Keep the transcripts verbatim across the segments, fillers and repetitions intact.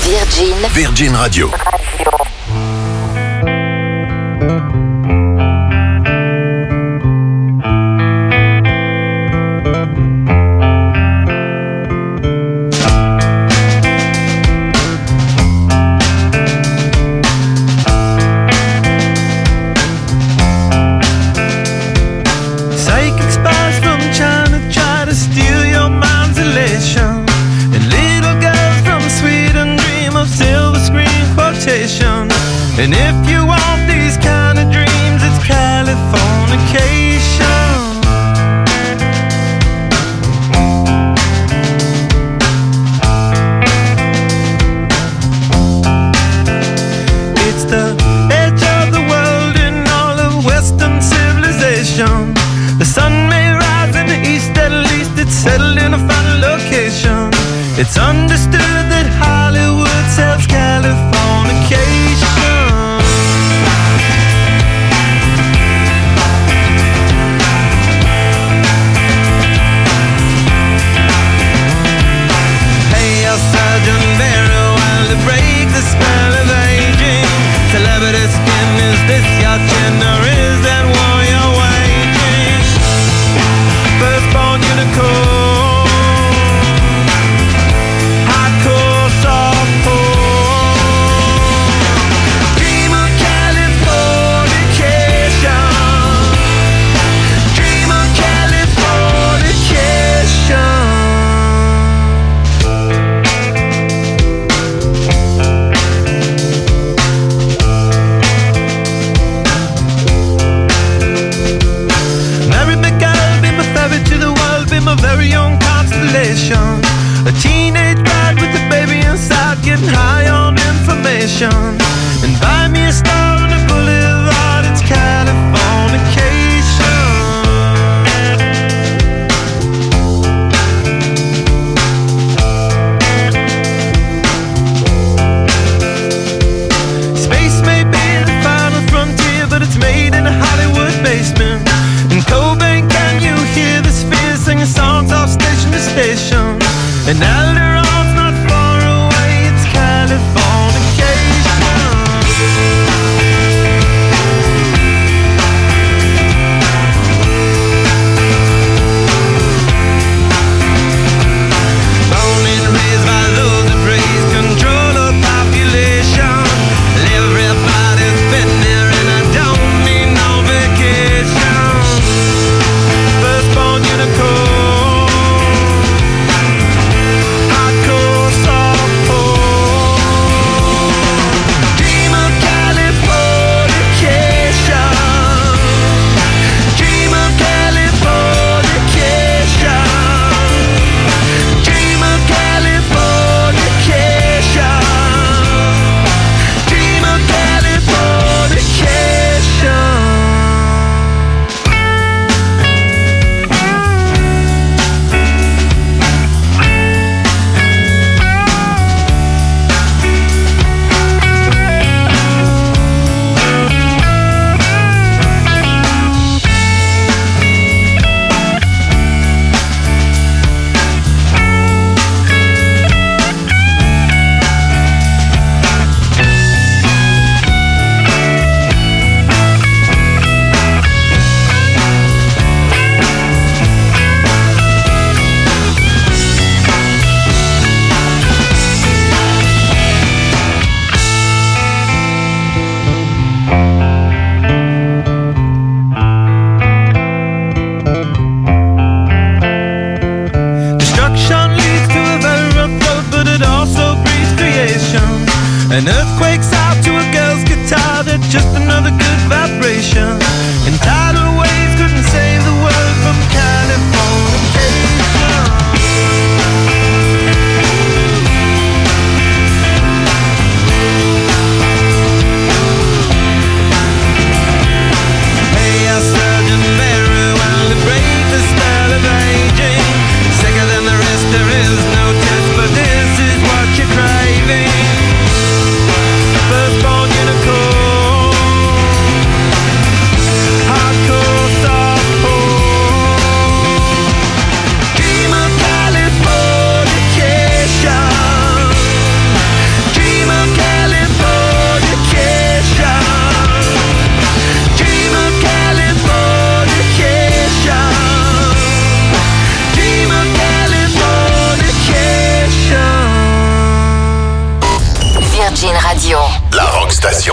Virgin. Virgin Radio. And if you want these kind of dreams, it's Californication. It's the edge of the world in all of Western civilization. The sun may rise in the east, at least it's settled in a final location. It's understood that Hollywood sells Californication. Celebrity skin, is this your chin or is that war you're waging? Firstborn unicorn, hardcore softcore. Dream of Californication. Dream of Californication. A very young constellation, a teenage bride with a baby inside, getting high on information. And buy me a star on the boulevard, it's Californication. Space may be the final frontier, but it's made in a Hollywood basement. In Cobain, can you hear the spheres singing songs off station to station? And Alderon's not far away, it's Californication. Virgin Radio. La Rock Station.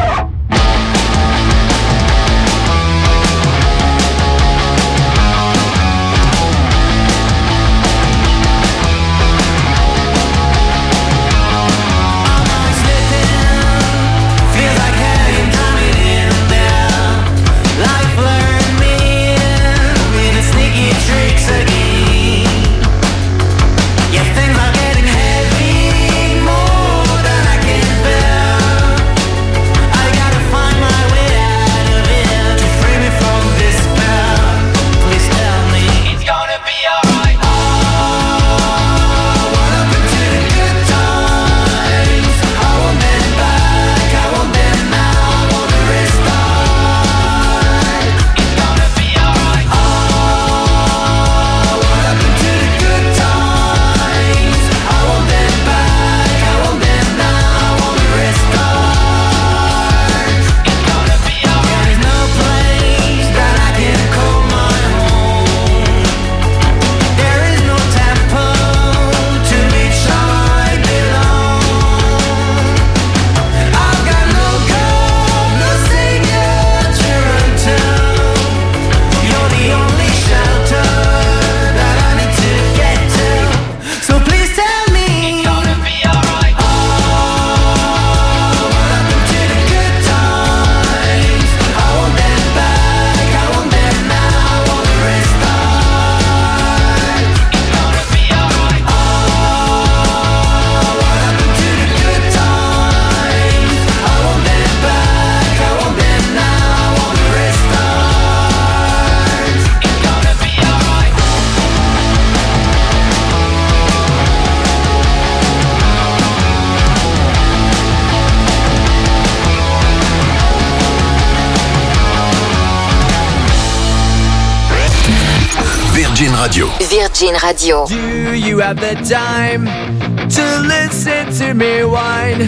Virgin Radio. Virgin Radio. Do you have the time to listen to me whine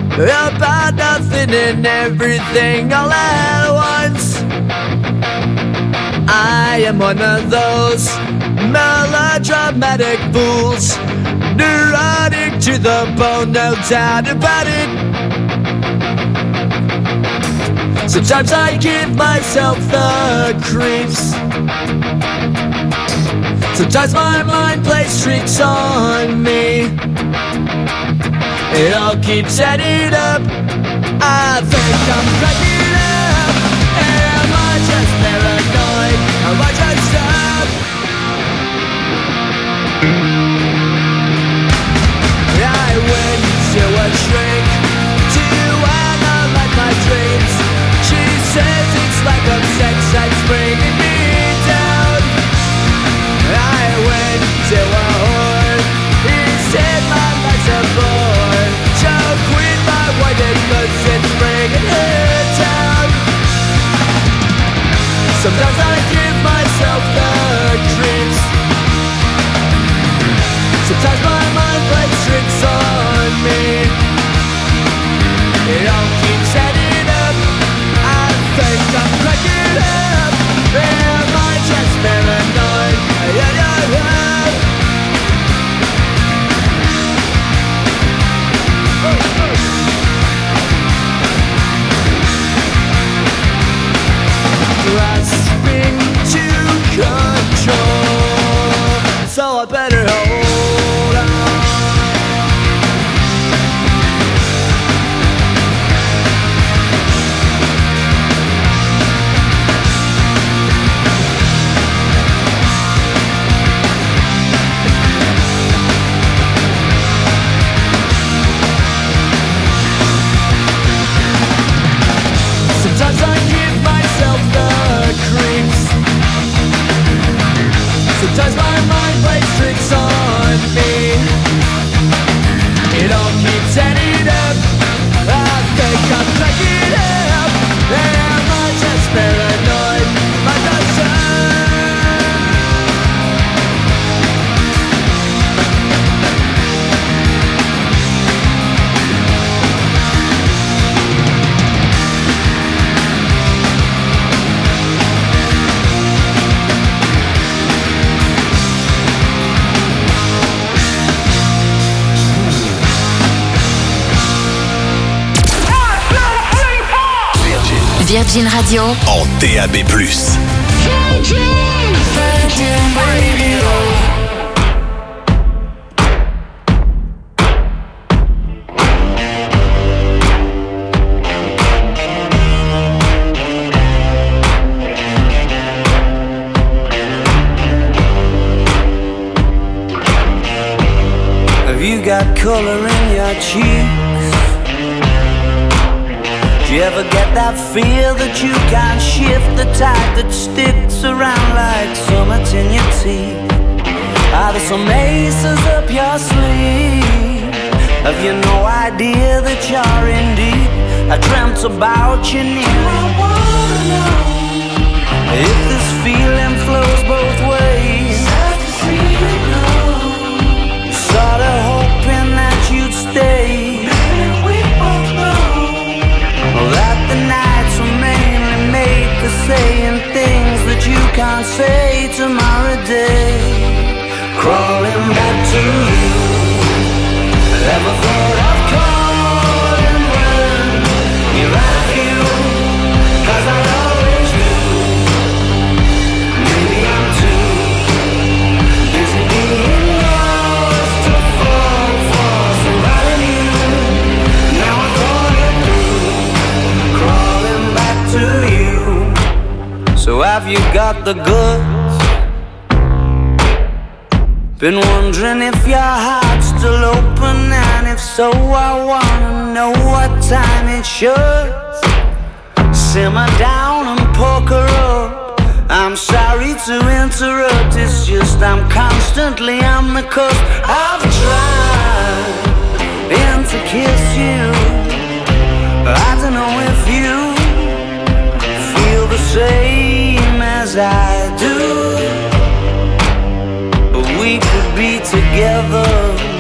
about nothing and everything all at once? I am one of those melodramatic fools, neurotic to the bone, no doubt about it. Sometimes I give myself the creeps. Sometimes my mind plays tricks on me. It all keeps adding up. I think I'm cracking up. Am I just paranoid? Am I just up? I went to a shrink to analyze my dreams. She says it's like a sex that's bringing me down. I went to a whore. He said my life's a bore. So quit my wife because it's bringing her down. Virgin Radio en D A B plus. Virgin, Virgin Radio. Have you got color in your cheeks? Do you ever get that feel that you can't shift, the tide that sticks around like summits in your teeth? Are there some aces up your sleeve? Have you no idea that you're in deep? I dreamt about you near. I wanna know if this feeling flows both ways. Sad to see you go. Sorta hoping that you'd stay. Maybe we both know that the nights were mainly made for saying things that you can't say tomorrow day. Crawling back to you. Ever thought of calling when you're out of you? 'Cause I always do. Maybe I'm too busy being lost to fall for somebody new. Now I thought it through. Crawling back to you. So have you got the goods? Been wondering if your heart's still open, and if so, I wanna know what time it should. Simmer down and poker up. I'm sorry to interrupt, it's just I'm constantly on the cusp. I've tried and to kiss you. I don't know if you feel the same as I do, but we could be together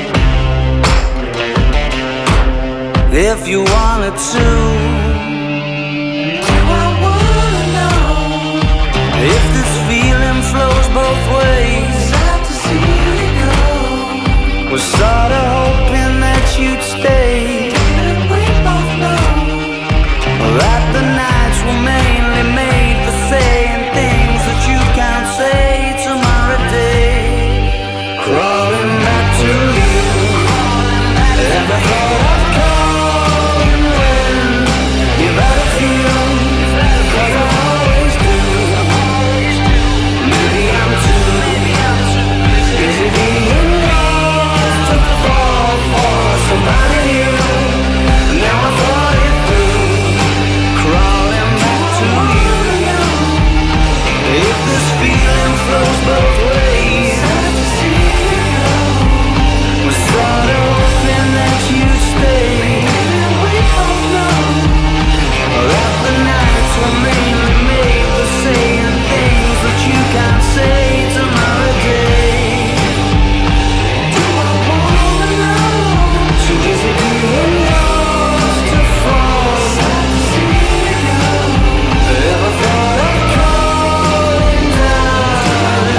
if you wanted to. Do I wanna know if this feeling flows both ways? Sad to see you go. Was sorta hoping that you'd stay. Didn't we both know that the nights were mainly made for saying things that you can't say tomorrow day? Crawling back to you. Ever thought of calling when you've had a few? 'Cause I always do. Maybe I'm too busy being lost to fall for somebody new. Now I thought it through. Crawling back to you. If this feeling flows both ways, was sorta hoping that you'd stay. We both know that the nights were mainly made for saying things that you can't say tomorrow day. Do I wanna know? Too busy being lost to fall. Sad to see you go. Ever thought of calling down?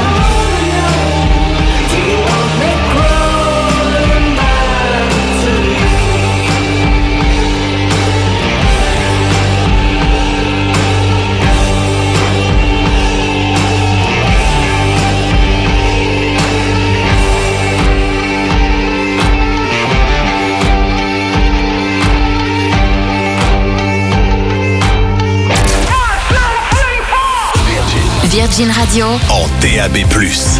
Do you want me crawling back to you? Virgin Radio En D A B plus.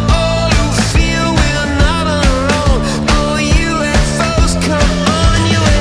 Feel we're not alone. Oh, you and folks, come on, you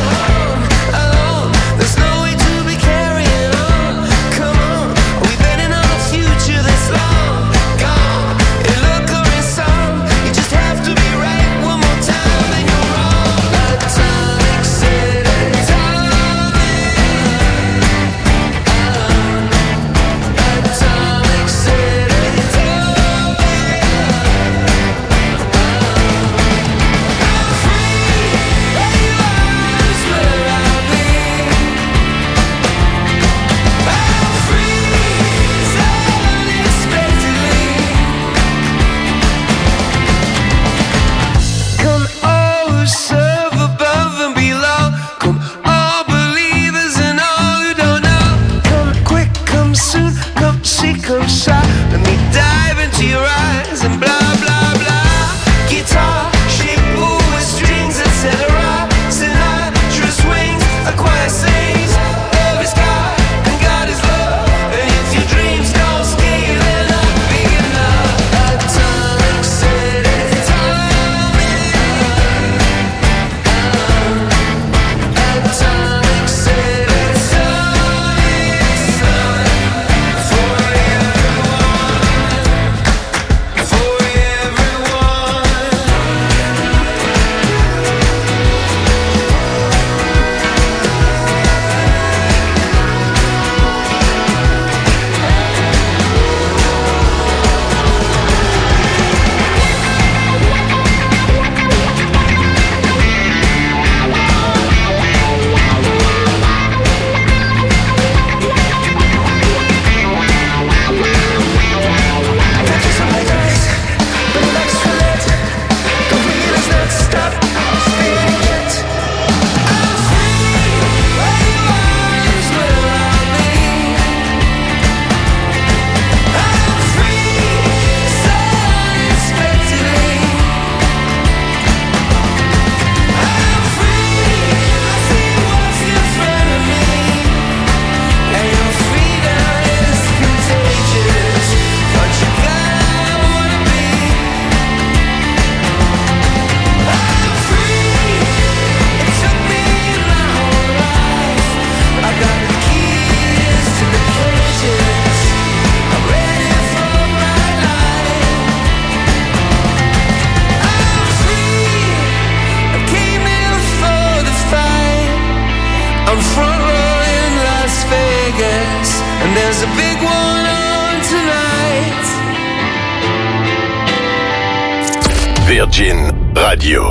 Virgin Radio.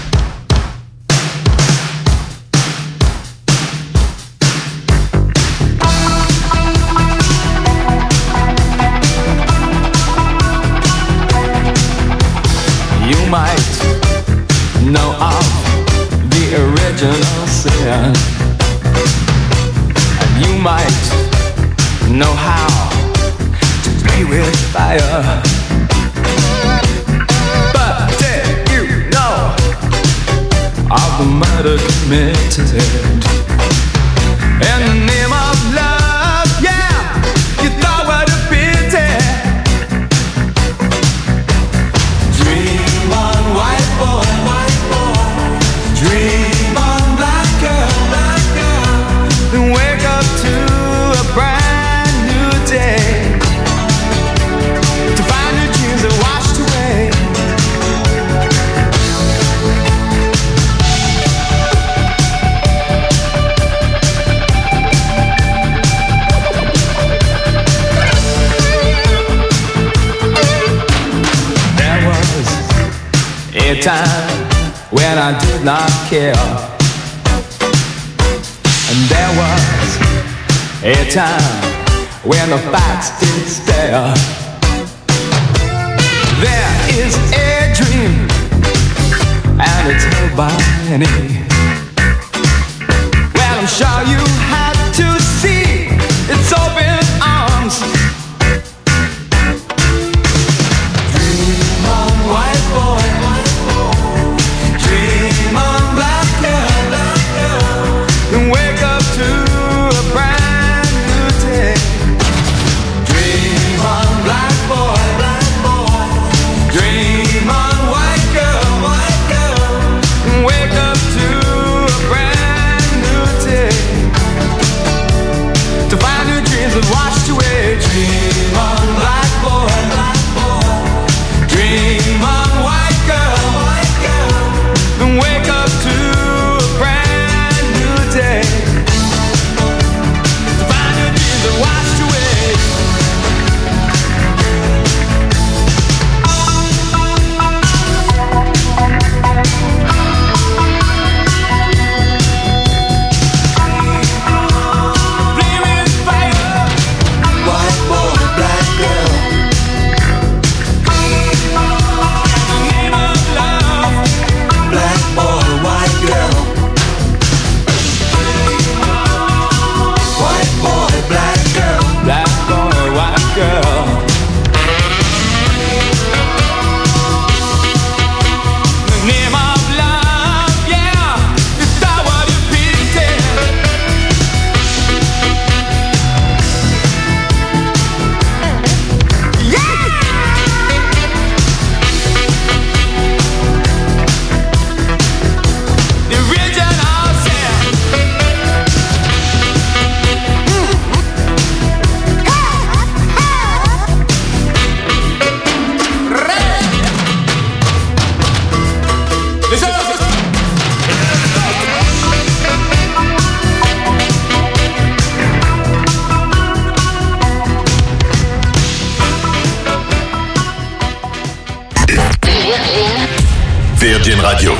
You might know of the original sin, and you might know how to play with fire. But did you know of the murder committed in the name of love? Yeah, you thought what a pity. Dream on, white boy, white boy. Dream on, black girl, black girl. Then wake up to a brand new day, to find your dreams are washed away. There was a time when I did not care, and there was a time when the facts did stare. There is a dream, and it's held by many. Well, I'm sure you had to see its open arms. Dream on, white boy, white boy. Dream on, black girl, black girl. Then wake up to a brand new day. Dream on, black boy, black boy. Dream on, white girl, white girl. Then wake up to a brand new day, to find your dreams have washed away. Dream on, black boy, black boy. Dream on, white girl, white girl. Then wake up to a brand new day, to find your dreams have washed away. Flaming fire, white boy, black girl. In the name of love, black boy, white girl. White boy, black girl. Black boy, white girl. In the name of love, yeah, you thought what you pity. Yeah! The original sin. Listen up. Virgin Radio.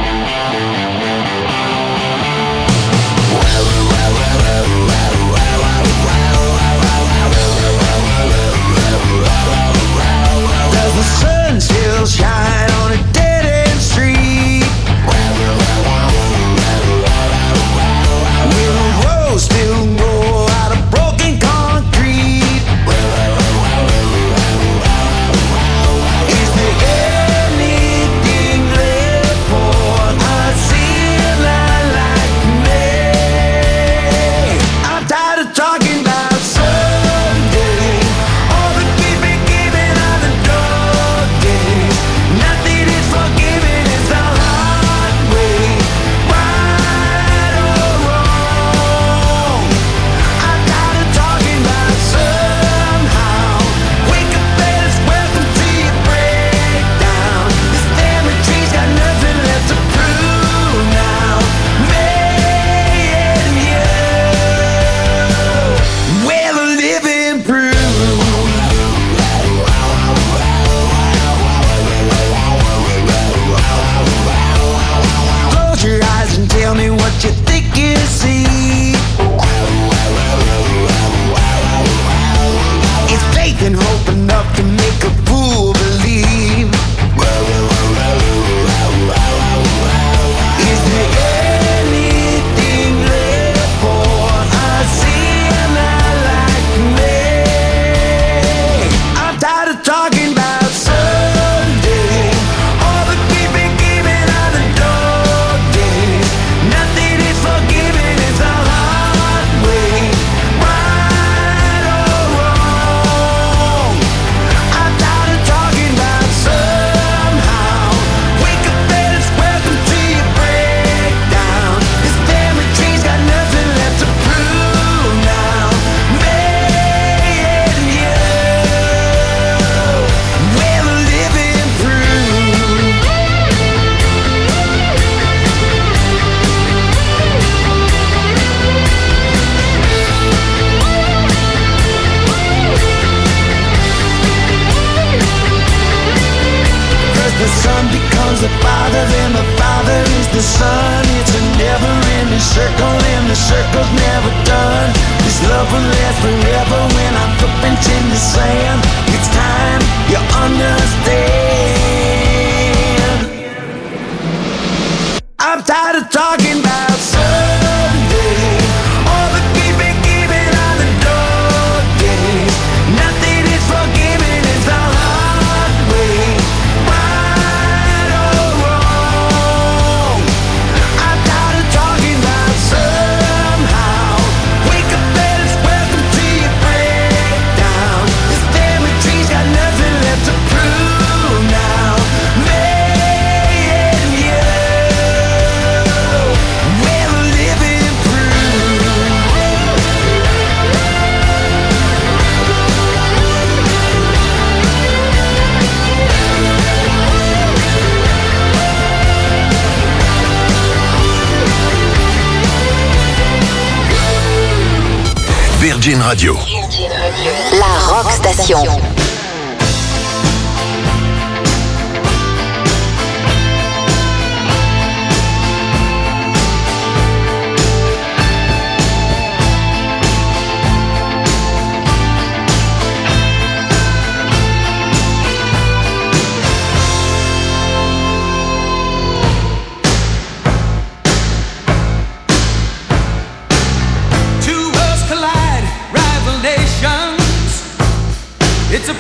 Does the sun still shine on a dead-end street? Will the road still grow out of broken concrete? Is there anything left for can hope enough to make a fool believe. Is there anything left for a sinner like me? I'm tired of talking about Sunday, all the keeping, keeping on the dog days. Nothing is forgiven, it's a hard way, right or wrong. I'm tired of talking about somehow. Wake up and it's welcome to your breakdown. This family tree's got nothing left to prove now. Me and you, we're the living proof. First the son becomes the father, then the father is the son. It's a never-ending circle, and the circle's never done. This love will last forever when our footprints in the sand. It's time you understand. I'm tired of talking about Sunday, all the keeping, keeping on the dog days. Nothing is forgiven, it's the hard way, right or wrong. I'm tired of talking about somehow. Wake up and it's welcome to your breakdown. This family tree's got nothing left to prove now. Me and you, we're the living proof. Virgin Radio. La Rock Station. Two worlds collide, rival nations. It's a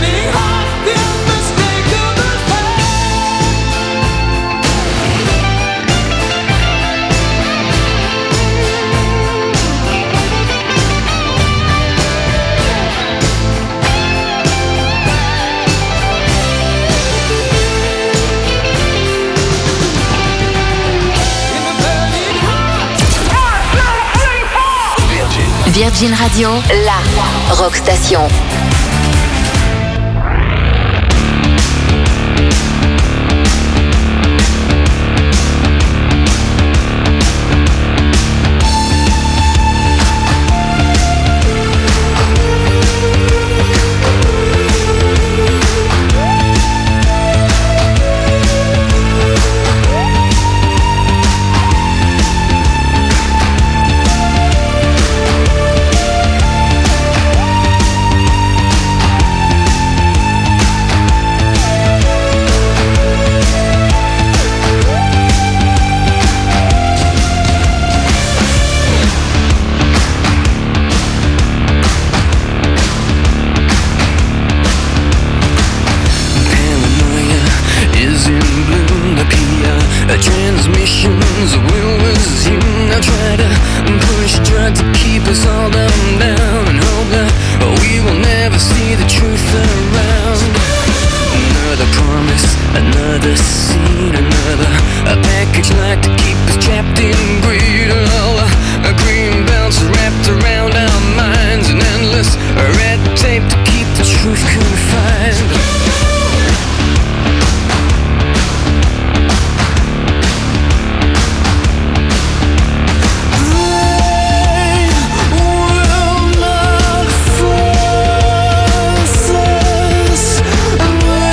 Virgin Radio, la rock station.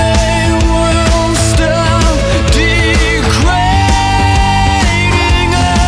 Degrading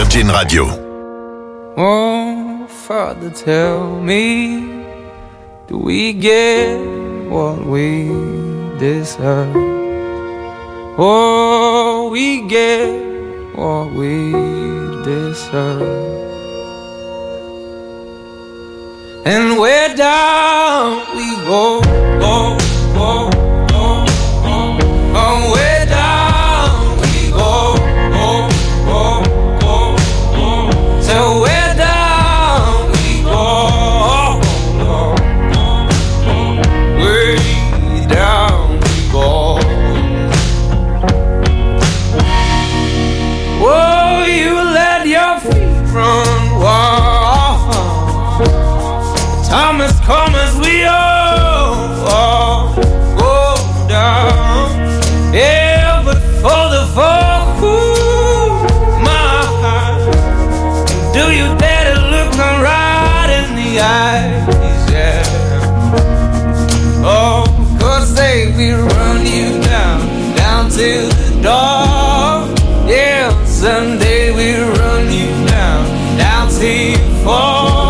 Virgin Radio. Oh, Father, tell me, do we get what we deserve? Oh, we get what we deserve. And where down we go, go, go, go, go. Oh, where down we go, go, go, go, go. So where down we go, go, go, go. Way down we go. Oh, you let your feet run wild. Time has come as we all, all go down. Yeah, but for the fall, ooh, my heart, do you dare to look me right in the eyes? Yeah. Oh, cause they will run you down, down to the door. Yeah, someday we'll run you down, down till you fall.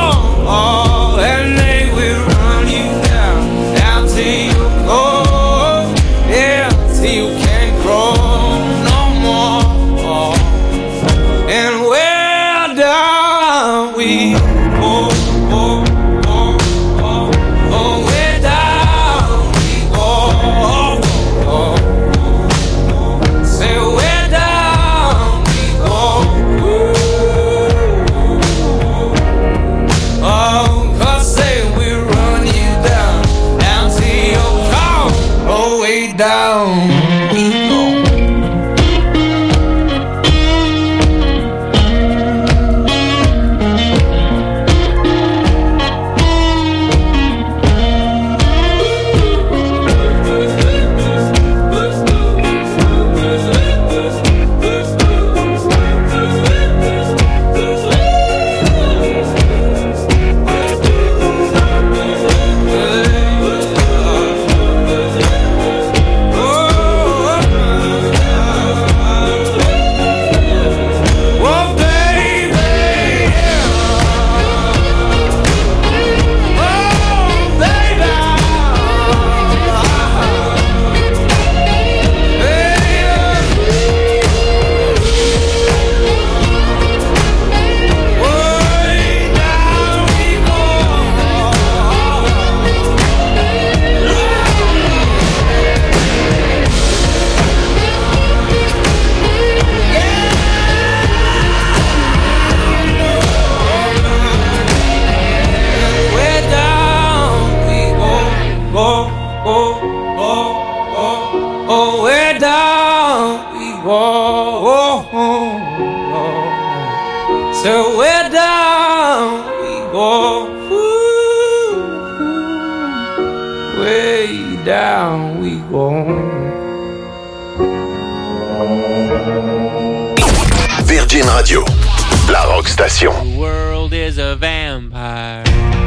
Virgin Radio, la rock station. The world is a vampire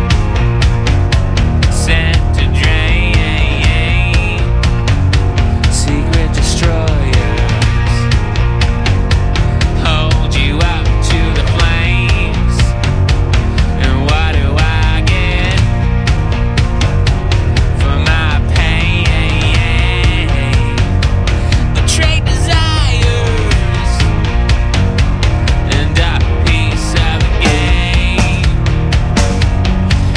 sent to drain. Secret destroyers hold you up to the flames. And what do I get for my pain? Betrayed desires and a piece of a game.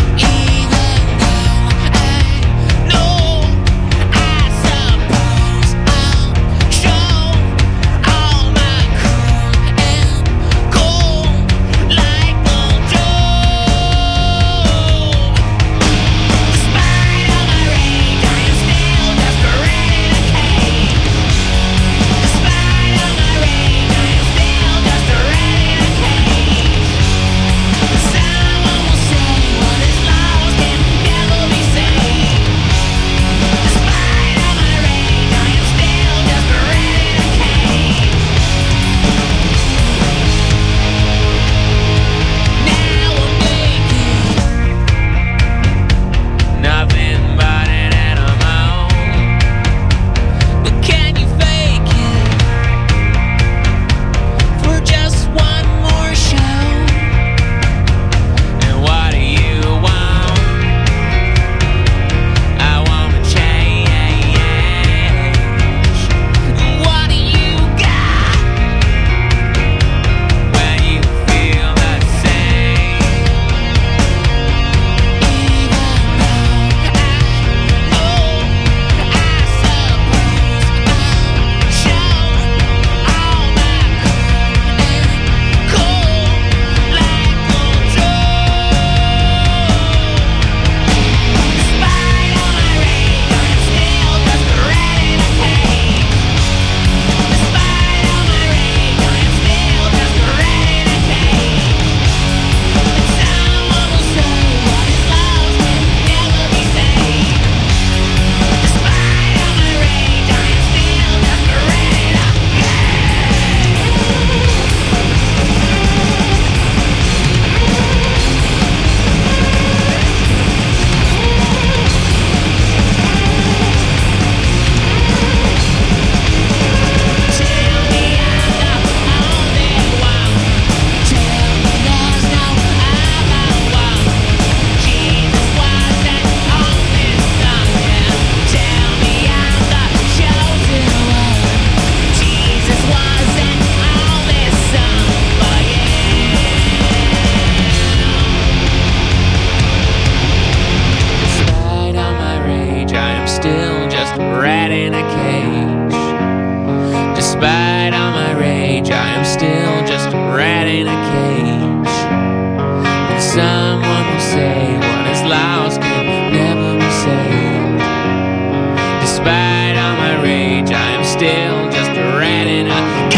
just a rat in a cage. Despite all my rage, I am still just a rat in a cage. And someone will say what is lost can never be saved. Despite all my rage, I am still just a rat in a cage.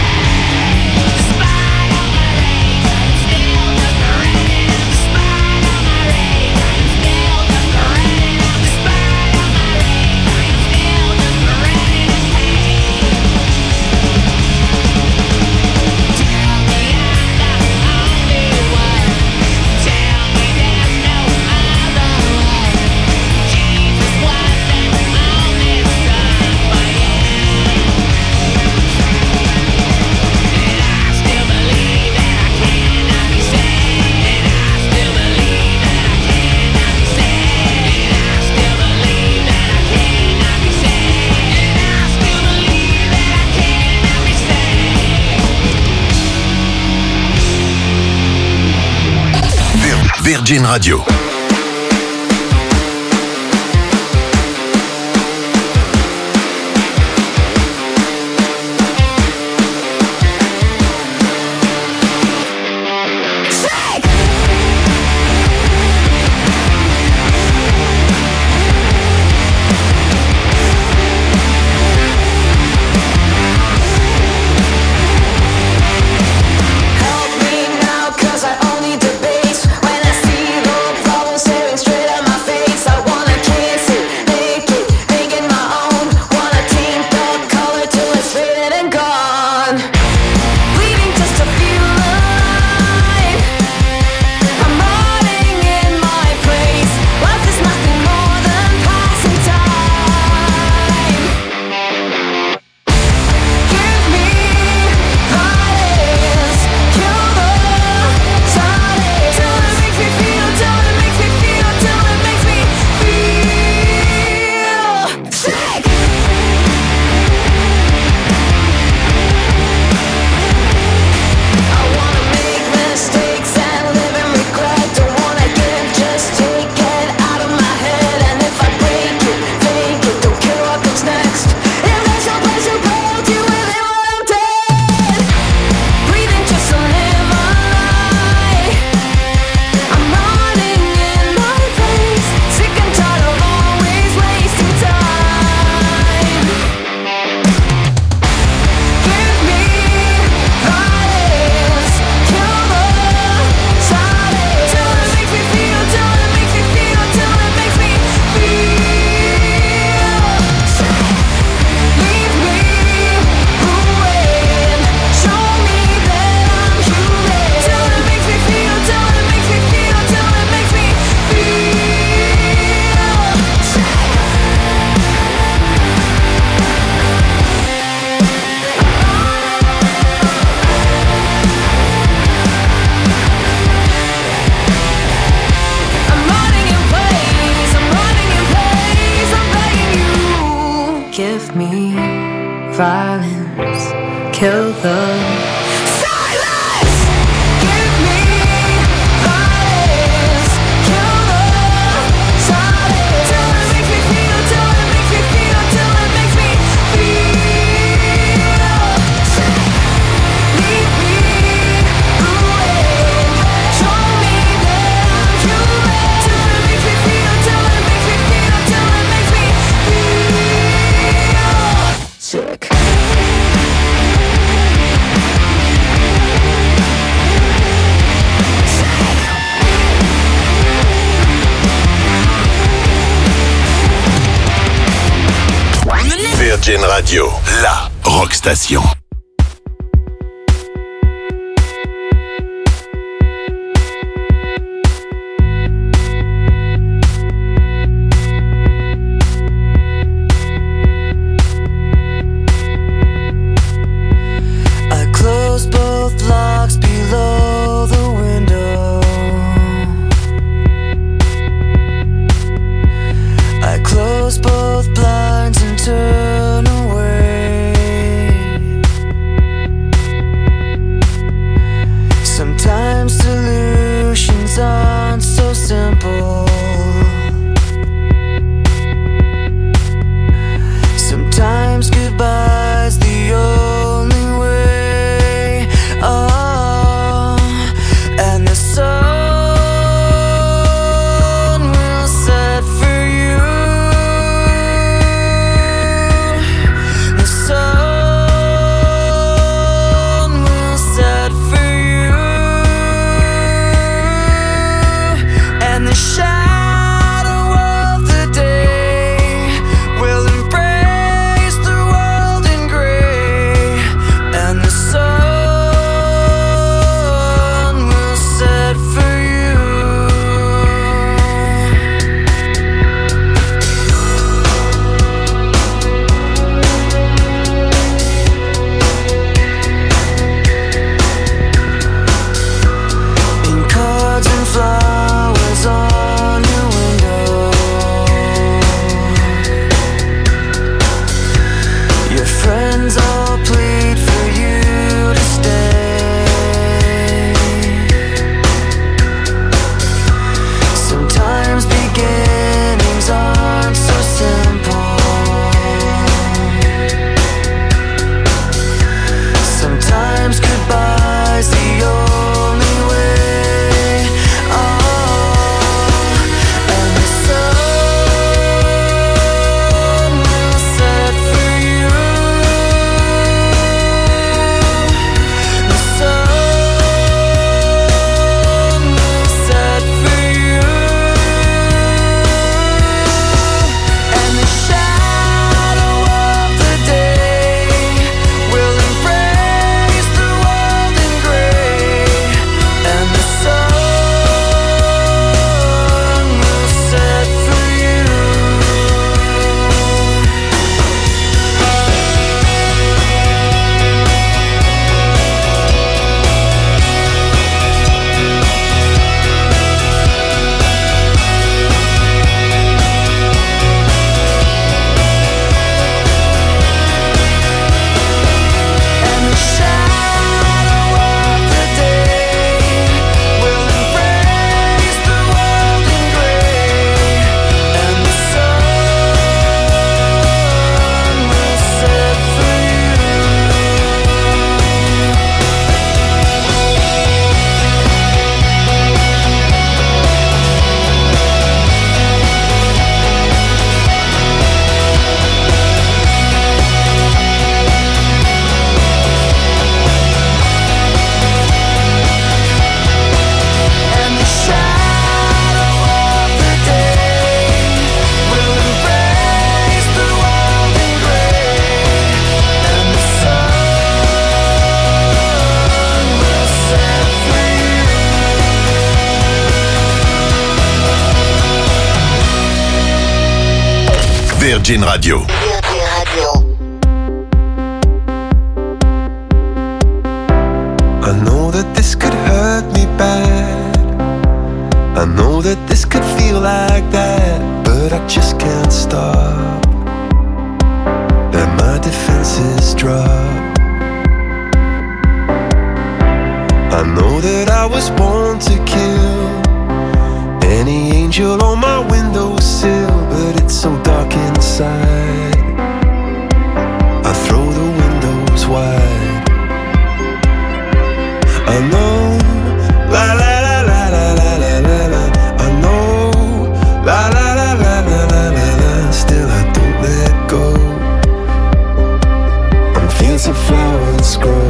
Virgin Radio. Violence, kill the Virgin Radio, la rockstation. I closed both locks below the window. I closed both blinds and turned away. Virgin Radio. Virgin Radio. I know that this could hurt me bad. I know that this could feel like that, but I just can't stop. Let my defenses drop. I know that I was born to kill any angel on my windowsill, but it's so dark inside. I throw the windows wide. I know, la la la la la la la la la. I know, la la la la la la la la. Still I don't let go. And fields of flowers grow.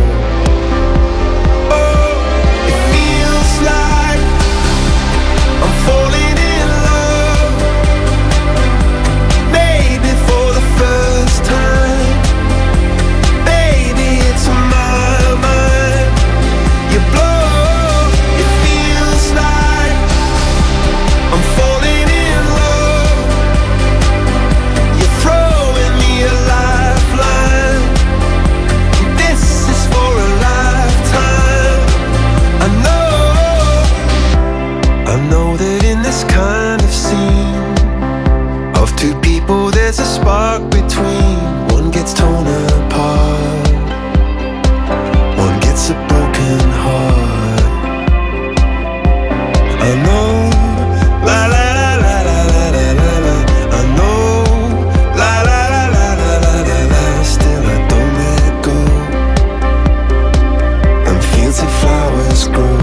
Oh, it feels like I'm falling in love. Maybe for the first time. Baby, it's on my mind. You blow, it feels like I'm falling in love. You're throwing me a lifeline. This is for a lifetime. I know, I know that in this kind of scene of two people there's a spark between. One gets torn apart, one gets a broken heart. I know, la la la la la la la la la. I know, la la la la la la la la. Still I don't let go. And fields of flowers grow.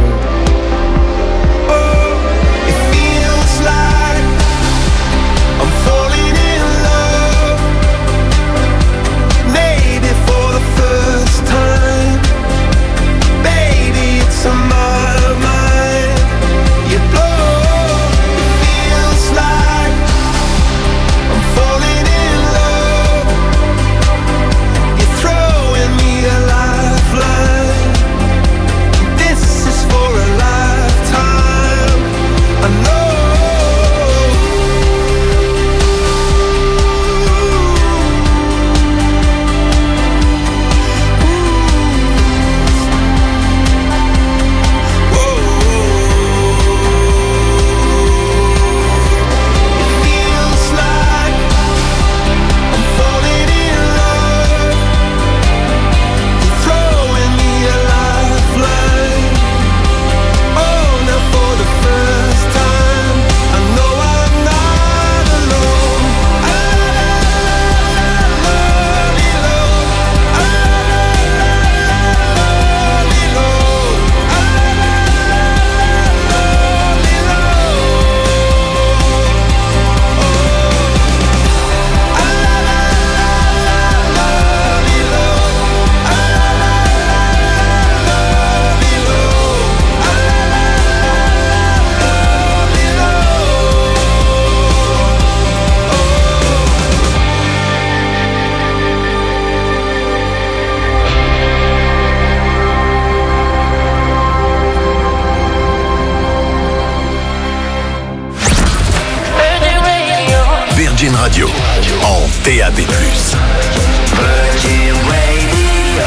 Oh, it feels like I'm falling in love. Maybe for the first time. Baby, it's on my mind. You blow, it feels like I'm falling in love. You're throwing me a lifeline. This is for a lifetime. I know. It feels like I'm falling in love. You're throwing me a lifeline. Oh, now for the first time, I know I'm not alone. Virgin Radio, en D A B plus. Virgin Radio.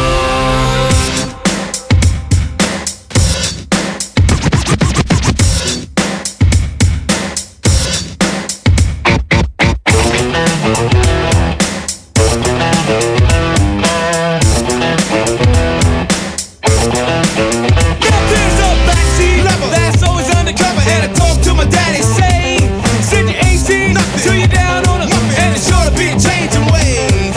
Captain's up, backseat level. That's always undercover. And I talk to my daddy, say, send your A C till you're down on it. And it's sure to be changing ways.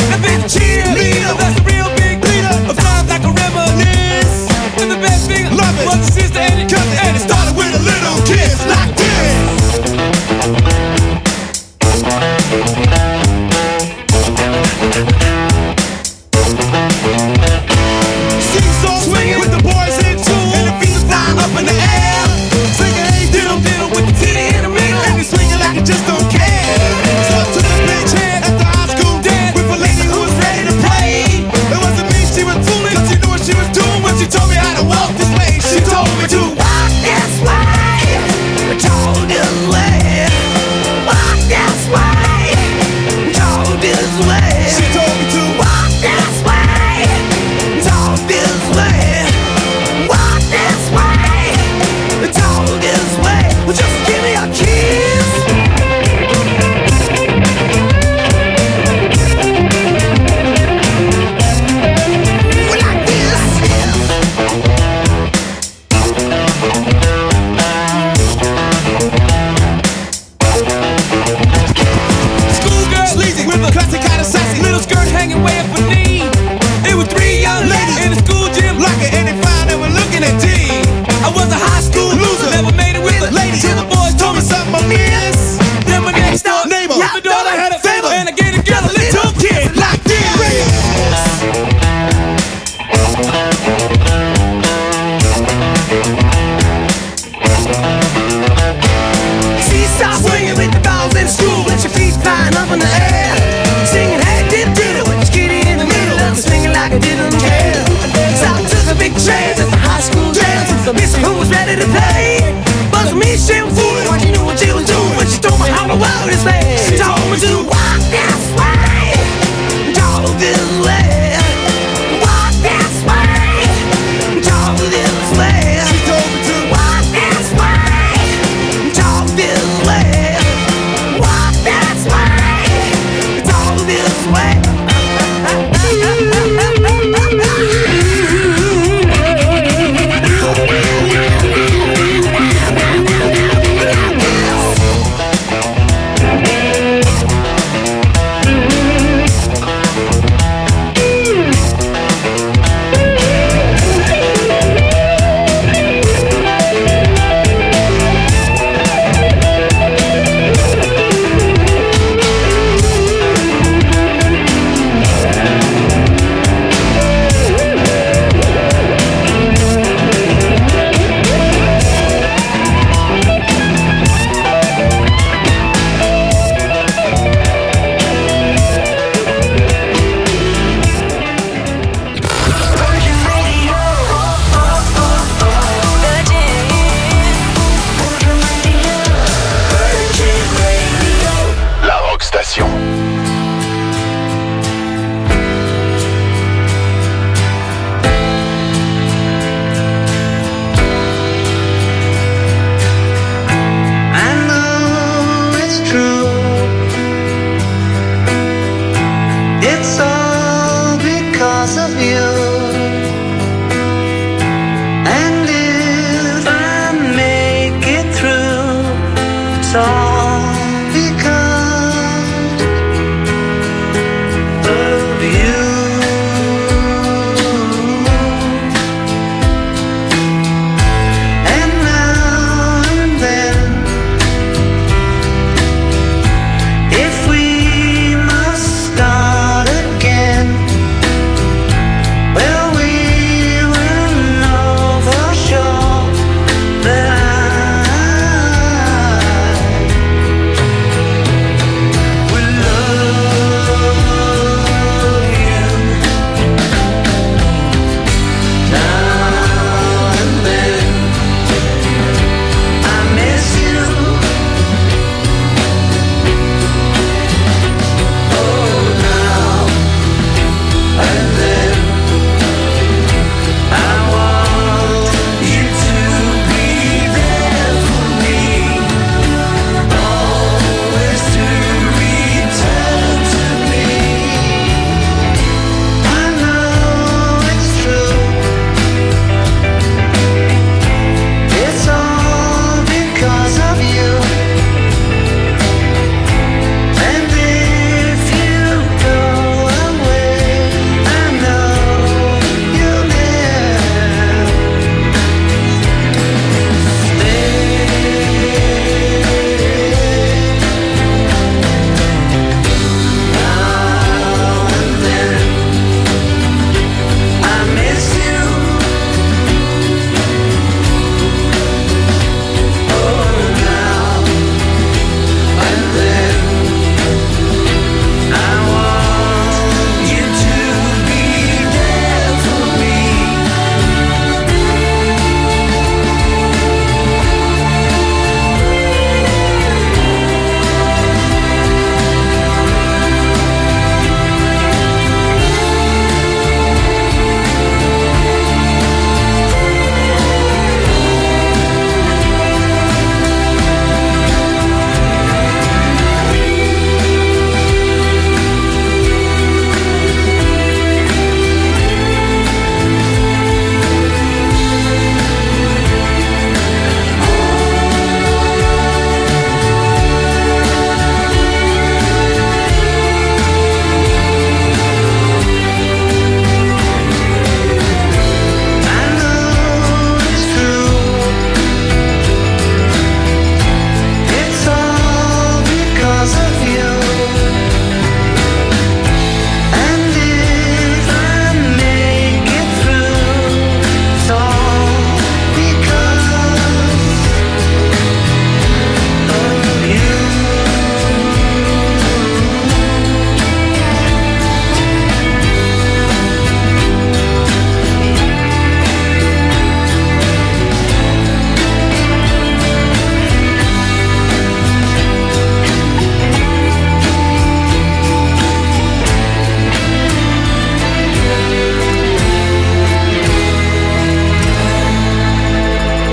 It's all because of you. And if I make it through, it's all because of you. And now and then, if we must start again, well, we will know for sure that I will love you. Now and then, I miss you. Oh, now and then, I want you to be there for me, always to return to me. I know it's true. It's all because of you. And if you go away, I know you'll never stay. Now and then, I miss you. Oh, now and then, I want you to be there for me. I know it's true. It's all because of you. And if I make it through, it's all because of you.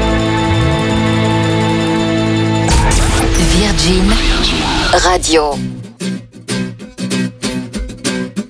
Virgin Radio.